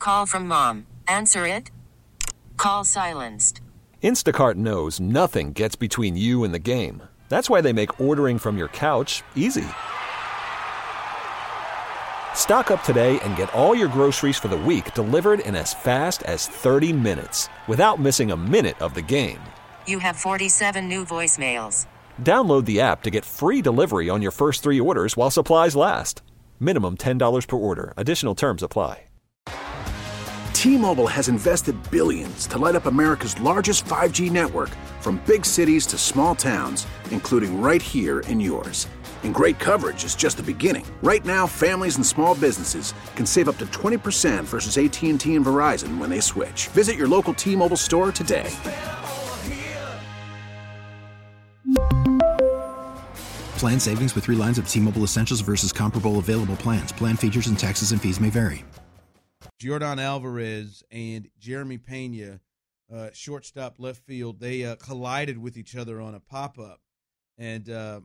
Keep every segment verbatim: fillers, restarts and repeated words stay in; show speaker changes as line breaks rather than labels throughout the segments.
Call from mom. Answer it. Call silenced.
Instacart knows nothing gets between you and the game. That's why they make ordering from your couch easy. Stock up today and get all your groceries for the week delivered in as fast as thirty minutes without missing a minute of the game.
You have forty-seven new voicemails.
Download the app to get free delivery on your first three orders while supplies last. Minimum ten dollars per order. Additional terms apply.
T-Mobile has invested billions to light up America's largest five G network, from big cities to small towns, including right here in yours. And great coverage is just the beginning. Right now, families and small businesses can save up to twenty percent versus A T and T and Verizon when they switch. Visit your local T-Mobile store today.
Plan savings with three lines of T-Mobile Essentials versus comparable available plans. Plan features and taxes and fees may vary.
Yordan Alvarez and Jeremy Pena, uh, shortstop left field, they uh, collided with each other on a pop-up. And uh,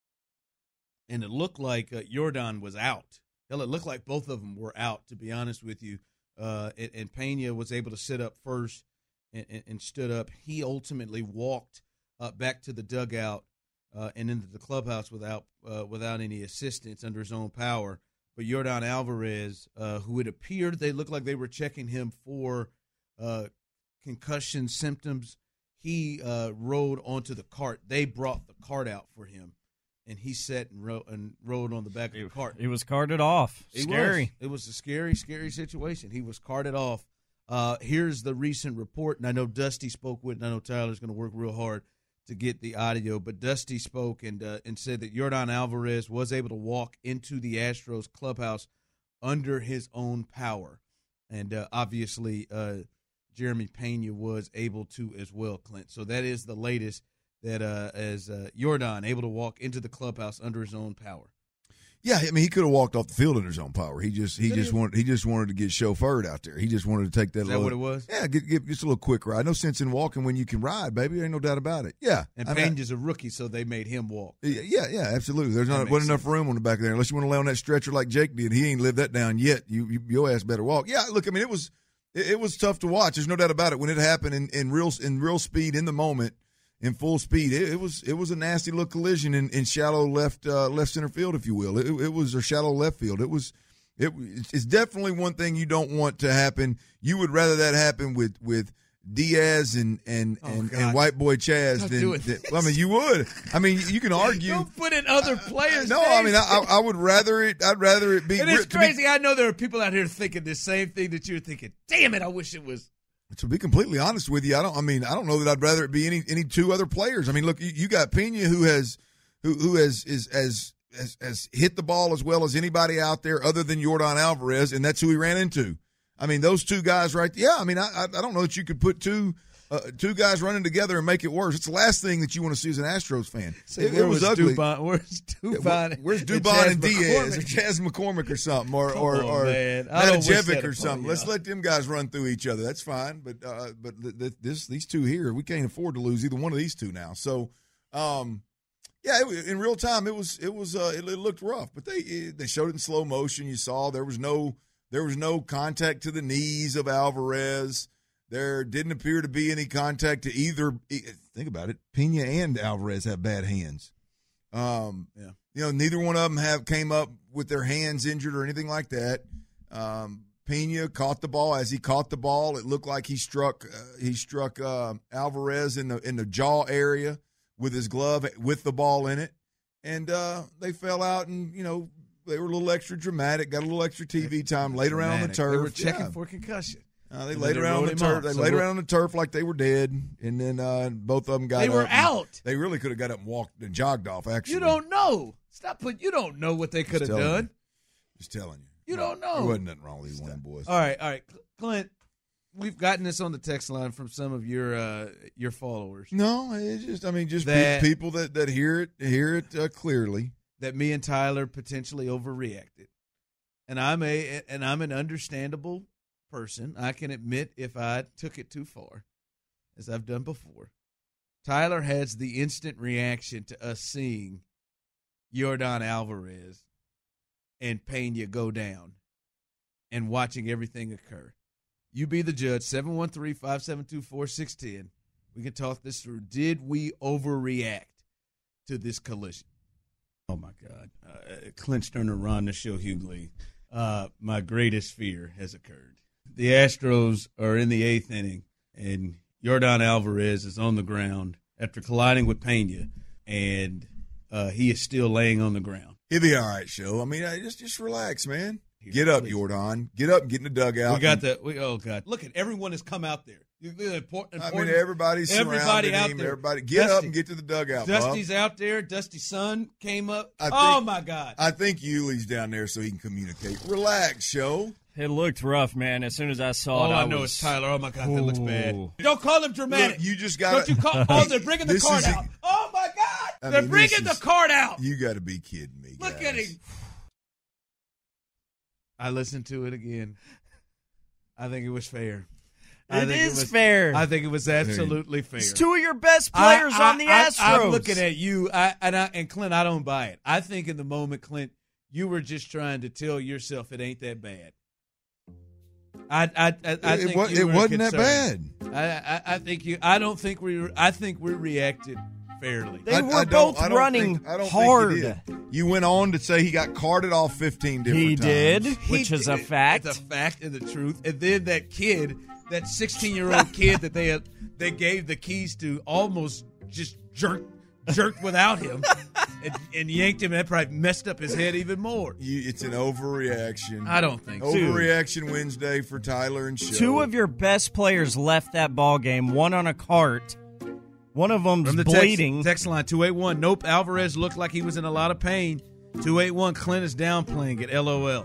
and it looked like uh, Yordan was out. Hell, it looked like both of them were out, to be honest with you. Uh, and, and Pena was able to sit up first and, and, and stood up. He ultimately walked uh, back to the dugout uh, and into the clubhouse without uh, without any assistance under his own power. But Yordan Alvarez, uh, who it appeared they looked like they were checking him for uh, concussion symptoms, he uh, rode onto the cart. They brought the cart out for him, and he sat and rode, and rode on the back of the cart.
He was carted off.
It
Scary.
Was. It was a scary, scary situation. He was carted off. Uh, here's the recent report, and I know Dusty spoke with, and I know Tyler's going to work real hard to get the audio, but Dusty spoke and uh, and said that Yordan Alvarez was able to walk into the Astros clubhouse under his own power. And uh, obviously uh, Jeremy Pena was able to as well, Clint. So that is the latest, that uh, as uh, Yordan able to walk into the clubhouse under his own power.
Yeah, I mean, he could have walked off the field in his own power. He just he
Did
just
he?
wanted he just wanted to get chauffeured out there. He just wanted to take that.
Is that
little,
what it was?
Yeah, get, get just a little quick ride. No sense in walking when you can ride, baby. There ain't no doubt about it. Yeah,
And
I mean,
Pena's a rookie, so they made him walk.
Yeah, yeah, absolutely. There's
That
not
makes
wasn't enough
sense.
room on the back of there unless you want to lay on that stretcher like Jake did. He ain't lived that down yet. You, you your ass better walk. Yeah, look, I mean, it was it, it was tough to watch. There's no doubt about it. When it happened in, in real in real speed in the moment, in full speed, it, it was it was a nasty little collision in, in shallow left uh, left center field, if you will. It, it was a shallow left field. It was it it's definitely one thing you don't want to happen. You would rather that happen with with Diaz and and,
Oh,
and,
God.
and white boy Chaz
Don't
than,
do it.
than I mean you would. I mean you can argue.
Don't put in other players'
No, I mean
names.
I, I would rather it. I'd rather it be.
It is
to be-
crazy. I know there are people out here thinking the same thing that you're thinking. Damn it, I wish it was.
To be completely honest with you, I don't. I mean, I don't know that I'd rather it be any any two other players. I mean, look, you, you got Pena who has who who has is as has, has hit the ball as well as anybody out there other than Yordan Alvarez, and that's who he ran into. I mean, those two guys right there. Yeah, I mean, I I I don't know that you could put two. Uh, two guys running together and make it worse. It's the last thing that you want to see as an Astros fan.
So
it,
where
it was,
was
ugly.
Dubon? Where's Dubon?
Yeah, where- where's
and
Dubon
Chaz
and Diaz
McCormick?
or Chaz McCormick or something, or
Come
or,
on,
or
man. I don't wish that
Matajevic or
upon
something? Let's
y'all.
let them guys run through each other. That's fine, but uh, but th- th- this these two here, we can't afford to lose either one of these two now. So, um, yeah, it, in real time, it was it was uh, it, it looked rough, but they it, they showed it in slow motion. You saw there was no there was no contact to the knees of Alvarez. There didn't appear to be any contact to either. Think about it. Pena and Alvarez have bad hands. Um,
Yeah.
You know, neither one of them have came up with their hands injured or anything like that. Um, Pena caught the ball. As he caught the ball, it looked like he struck uh, he struck uh, Alvarez in the in the jaw area with his glove with the ball in it, and uh, they fell out. And you know, they were a little extra dramatic. Got a little extra T V time. Laid around on the
Dramatic.
turf.
They were checking
Yeah.
for concussion.
Uh, they
And
laid
then they
around on the
wrote him
turf.
off.
They
So
laid
what-
around on the turf like they were dead, and then uh, both of them got.
They were
up and-
out.
They really could have got up and walked and jogged off. Actually,
You don't know. Stop putting. You don't know what they could have
telling
done.
you. Just telling you.
You don't know.
There wasn't nothing wrong with these one boys.
All right, all right, Clint. We've gotten this on the text line from some of your uh, your followers.
No, it's just I mean, just pe-
That-
people that, that hear it hear it uh, clearly.
That me and Tyler potentially overreacted, and I'm a and I'm an understandable person. I can admit if I took it too far, as I've done before. Tyler has the instant reaction to us seeing Yordan Alvarez and Pena go down and watching everything occur. You be the judge. seven one three, five seven two, four six one zero. We can talk this through. Did we overreact to this collision?
Oh, my God. Uh, Clint Sterner, Ron Nichelle Hughley. Uh, my greatest fear has occurred. The Astros are in the eighth inning, and Yordan Alvarez is on the ground after colliding with Pena, and uh, he is still laying on the ground.
He'll be all right, Show. I mean, just just relax, man. Get up, Yordan. Get up and get in the dugout.
We got the we, – oh, God. Look at everyone has come out there. Important,
I mean, everybody's
everybody
surrounding
out
him.
there.
Everybody, get
Dusty,
up and get to the dugout.
Dusty's
Bob.
out there. Dusty Sun came up.
I think,
oh, my God.
I think Yuli's down there so he can communicate. Relax, Show.
It looked rough, man. As soon as I saw
oh,
it,
I,
I
know
was,
it's Tyler. Oh, my God, that looks bad.
Ooh.
Don't call him dramatic.
Look, you just got
Don't you call – oh, they're bringing the card out. Oh, my God.
I
They're
mean,
bringing the
is,
card out.
You got to be kidding me,
Look
guys.
at him. I listened to it again. I think it was fair. I
It
think
is
it was,
fair.
I think it was absolutely fair.
It's two of your best players
I, I,
on the
I,
Astros.
I'm looking at you, I, and, I, and Clint, I don't buy it. I think in the moment, Clint, you were just trying to tell yourself it ain't that bad. I, I, I, I
it,
think
was,
you
it
were
wasn't that
concerned.
bad.
I, I, I think you. I don't think we. I think we reacted fairly.
They
I,
were
I don't-
both
I don't
running
think, I don't
hard.
Think you, did. You went on to say he got carded off fifteen different
He
times.
did,
He
which is a
did.
fact.
It's a fact and the truth. And then that kid, that sixteen-year-old kid that they had, they gave the keys to, almost just jerked jerked without him and, and yanked him. That probably messed up his head even more.
You, it's an overreaction.
I don't think so.
Overreaction Wednesday for Tyler and Show.
Two of your best players left that ball game. One on a cart. One of them's
From the
bleeding.
Text, text line two eight one. Nope, Alvarez looked like he was in a lot of pain. two eight one. Clint is downplaying it. L O L.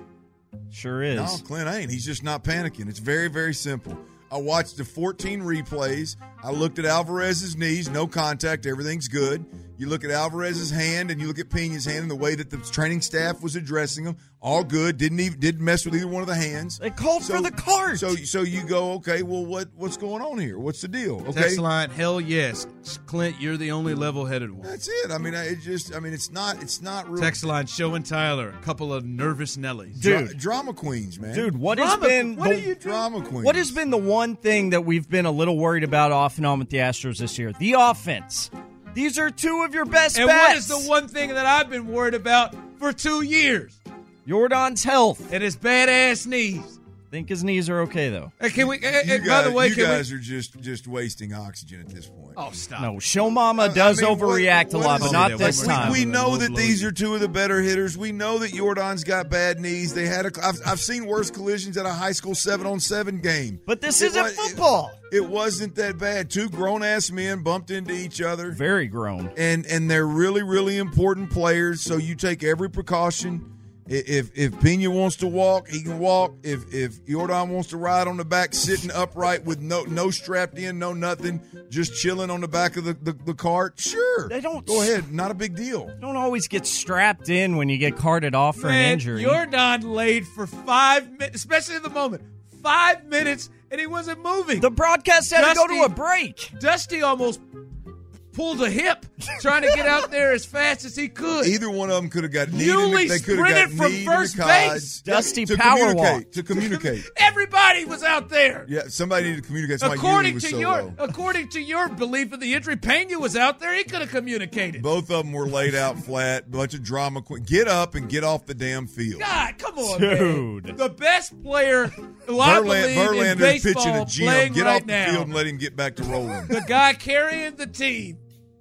Sure is.
No, Clint ain't. He's just not panicking. It's very, very simple. I watched the fourteen replays. I looked at Alvarez's knees, no contact, everything's good. You look at Alvarez's hand and you look at Pena's hand and the way that the training staff was addressing them, all good. Didn't even didn't mess with either one of the hands.
They called
So-
for the cart.
So so you go, okay, well what what's going on here? What's the deal? Okay.
Text line, hell yes. Clint, you're the only level-headed one.
That's it. I mean, I- it just I mean it's not it's not real
Text line, Show and Tyler, a couple of nervous Nellies.
dra-
Dude.
drama queens, man.
Dude, what has
Drama-
been
what
the,
are you doing?
drama queens.
what has been the one thing that we've been a little worried about off and on with the Astros this year? The offense. These are two of your best
And
bets.
what is the one thing that I've been worried about for two years?
Yordan's health.
And his badass knees.
Think his knees are okay, though.
Hey, can we? eh,
You
eh,
guys,
by the way,
you
can
guys
we?
are just just wasting oxygen at this point.
Oh, stop!
No, Show Mama
I-
does
I mean,
overreact
what-
a
what
lot,
is
but
it?
not
Like,
this
we-
time.
We know
Low
that
blow
these
you.
are two of the better hitters. We know that Yordan's got bad knees. They had a. I've, I've seen worse collisions at a high school seven on seven game.
But this
It
isn't
wa-
football.
It, it wasn't that bad. Two grown ass men bumped into each other,
Very grown.
and and they're really really important players. So you take every precaution. I- If if Pena wants to walk, he can walk. If if Yordan wants to ride on the back, sitting upright with no no strapped in, no nothing, just chilling on the back of the, the, the cart, sure.
They don't-
go ahead. Not a big deal.
Don't always get strapped in when you get carted off for an
Man,
injury.
Jordan laid for five minutes, especially in the moment. Five minutes, and he wasn't moving.
The broadcast had to go
Dusty-
to a break.
Dusty almost pulled a hip trying to get out there as fast as he could.
Either one of them could have got knee.
Yuli
in the, they could have
sprinted
got
from
knee
first
in the
base.
cods.
Dusty
to
power
communicate,
walk.
to communicate.
Everybody was out there.
Yeah, somebody needed to communicate. That's why Yuli
According
was
to
so
your
low.
according to your belief of the injury, Pena was out there. He could have communicated.
Both of them were laid out flat. Bunch of drama. queen. Get up and get off the damn field.
God, come on,
Dude.
man. The best player who I
Verland,
believe in
Verlander's pitching
baseball
a Jim.
playing
Get
right
off the
now.
field and let him get back to rolling.
The guy carrying the team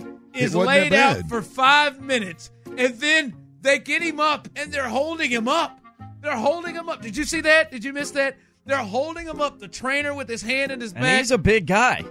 is
wasn't
laid
that
out
bad.
for five minutes, and then they get him up, and they're holding him up. They're holding him up. Did you see that? Did you miss that? They're holding him up. The trainer with his hand in his
And
back,
he's a big guy.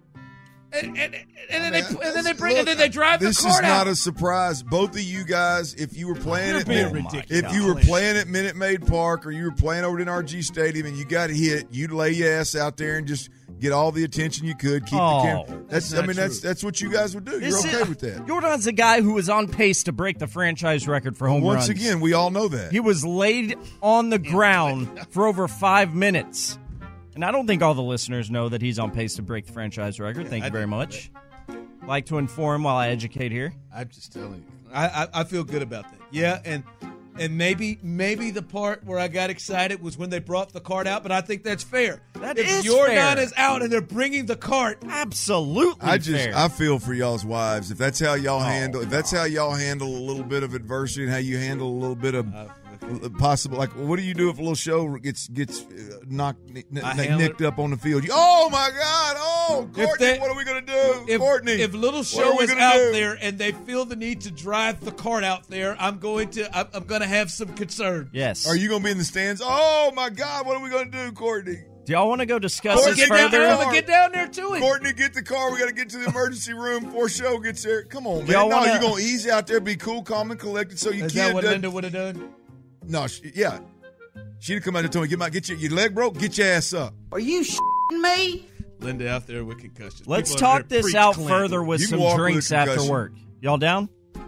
and, and, and then they
Man,
and then they
this-
bring and then they drive
This
the
is
cart
not
out.
a surprise. Both of you guys, if you were playing
You're
at
being
Minute-
ridiculous.
if you were playing at Minute Maid Park or you were playing over at N R G Stadium and you got hit, you'd lay your ass out there and just get all the attention you could. Keep
Oh,
the camera. That's,
that's
I
not
mean, that's
true.
that's what you guys would do. You're
This
okay
is-
with that.
Jordan's a guy who was on pace to break the franchise record for home
Once
runs.
again, we all know that.
He was laid on the ground for over five minutes. And I don't think all the listeners know that he's on pace to break the franchise record. Thank
I
you very
do.
much. Like to inform while I educate here.
I'm just telling you. I, I I feel good about that. Yeah, and And maybe maybe the part where I got excited was when they brought the cart out, but I think that's fair.
That
if
is
Jordan
fair.
is out and they're bringing the cart,
absolutely
I just
fair.
I feel for y'all's wives. If that's how y'all
Oh,
handle, if that's how y'all handle a little bit of adversity and how you handle a little bit of possible, like what do you do if a little show gets gets uh, knocked n-
I
n-
handle
nicked
it.
up on the field? You, oh my God! Oh,
If
Courtney,
they-
what are we gonna do,
if,
Courtney?
if little
what are
show
we
is
gonna
out
do?
there and they feel the need to drive the cart out there, I'm going to I'm, I'm going to have some concern.
yes.
Are you gonna be in the stands? Oh my God! What are we gonna do, Courtney?
Do y'all want to go discuss
Courtney,
this
Get down,
further?
I'm gonna get down there to it.
Courtney, get the car. We got to get to the emergency room before show gets there. Come on, man.
Y'all
no,
wanna-
you're going to easy out there, be cool, calm, and collected so you
Is
can't.
that what
do-
Linda would have done?
No, she, yeah. She'd have come out there and told me, get, my, get your, your leg broke, get your ass up.
Are you shitting me?
Linda out there with concussions.
Let's
People are
talk
there
this out
pre-clamped.
further with
You can
some
walk with a
drinks after
concussion.
work. Y'all down?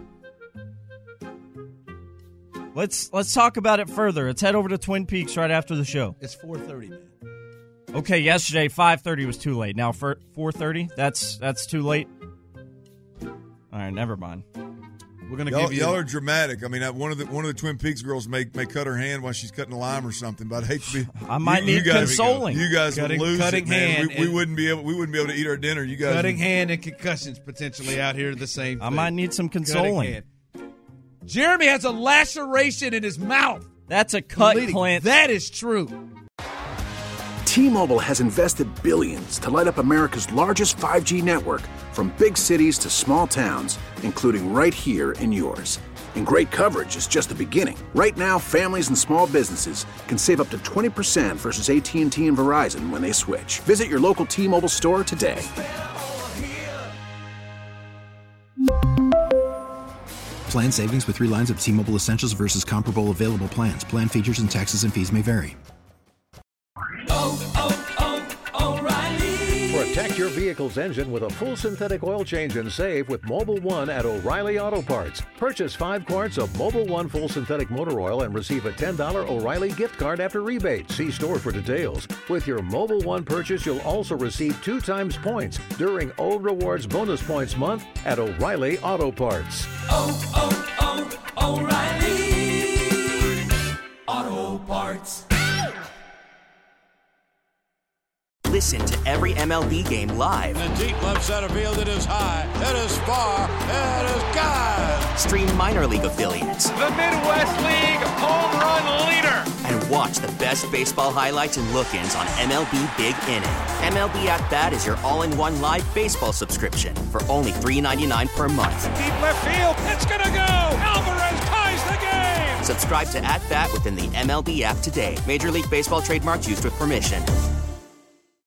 Let's let's talk about it further. Let's head over to Twin Peaks right after the show.
It's four thirty, man.
Okay, yesterday five thirty was too late. Now for four thirty, that's that's too late. All right, never mind.
We're gonna
Y'all,
give you.
y'all are dramatic. I mean, uh, one of the one of the Twin Peaks girls may may cut her hand while she's cutting a lime or something. But I hate to be.
I might
you, you
need
guys,
consoling.
You guys
Cutting-
would lose
cutting
it, man.
hand
We, we
and-
wouldn't be able. We wouldn't be able to eat our dinner. You guys.
cutting
would-
hand and concussions potentially out here the same.
I
thing.
might need some
Cutting
consoling.
hand. Jeremy has a laceration in his mouth.
That's a cut,
Bleeding.
Clint.
That is true.
T-Mobile has invested billions to light up America's largest five G network, from big cities to small towns, including right here in yours. And great coverage is just the beginning. Right now, families and small businesses can save up to twenty percent versus A T and T and Verizon when they switch. Visit your local T-Mobile store today.
Plan savings with three lines of T-Mobile Essentials versus comparable available plans. Plan features and taxes and fees may vary.
Protect your vehicle's engine with a full synthetic oil change and save with Mobile One at O'Reilly Auto Parts. Purchase five quarts of Mobile One full synthetic motor oil and receive a ten dollars O'Reilly gift card after rebate. See store for details. With your Mobile One purchase, you'll also receive two times points during O Rewards Bonus Points Month at O'Reilly Auto Parts.
Oh, oh, oh, O'Reilly Auto Parts.
Listen to every M L B game live.
In the deep left center field, it is high, it is far, it is gone.
Stream minor league affiliates.
The Midwest League home run leader.
And watch the best baseball highlights and look-ins on M L B Big Inning. M L B At Bat is your all-in-one live baseball subscription for only three dollars and ninety-nine cents per month.
Deep left field, it's gonna go. Alvarez ties the game.
Subscribe to At Bat within the M L B app today. Major League Baseball trademarks used with permission.